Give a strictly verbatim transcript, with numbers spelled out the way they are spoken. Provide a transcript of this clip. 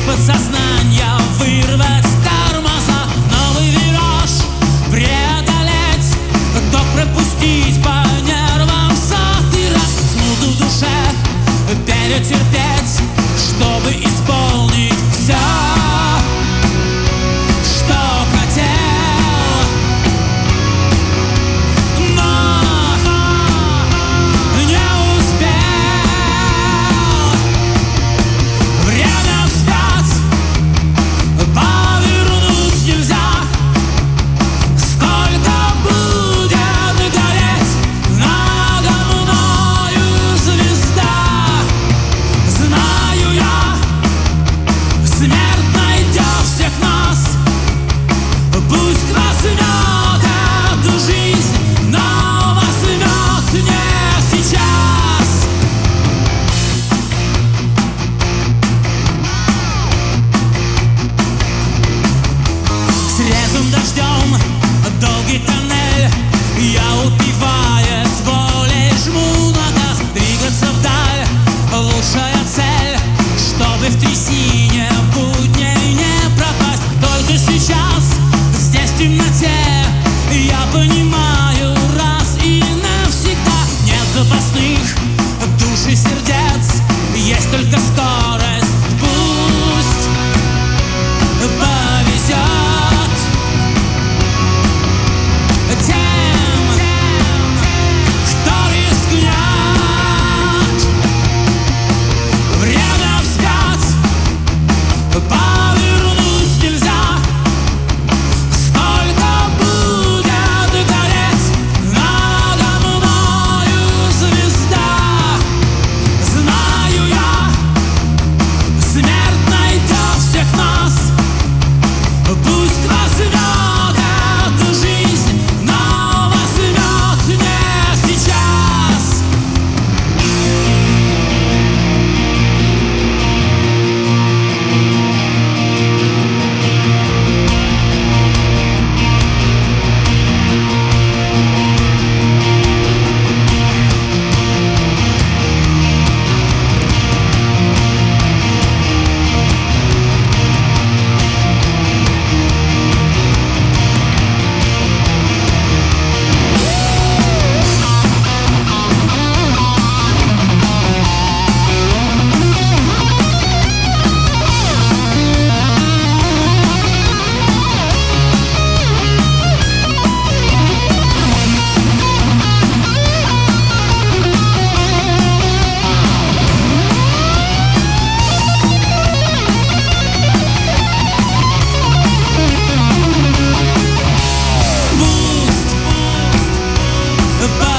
подсознания вырвать тормоза, новый вираж преодолеть, то пропустить по нервам сотый раз, смуду в душе перетерпеть, чтобы исполнить все, что хотел, но не успел. Время вспять повернуть нельзя. Сколько будет гореть надо мною звезда, знаю я, смерть найдет всех нас. Пусть возьмет эту жизнь, но возьмет не сейчас. Срезом дождем долгий тоннель, я упиваясь волей жму на газ. Двигаться вдаль — лучшая цель, чтобы в трясине будней не пропасть. Только сейчас, здесь в темноте, я понимаю раз и навсегда: нет запасных душ и сердец, есть только скорость. Пусть повезет тем, кто рискнет. Время вспять повернуть нельзя. Сколько будет гореть надо мною звезда, знаю я, смерть найдет всех нас. Пусть возьмет эту жизнь, но возьмет не сейчас. Пусть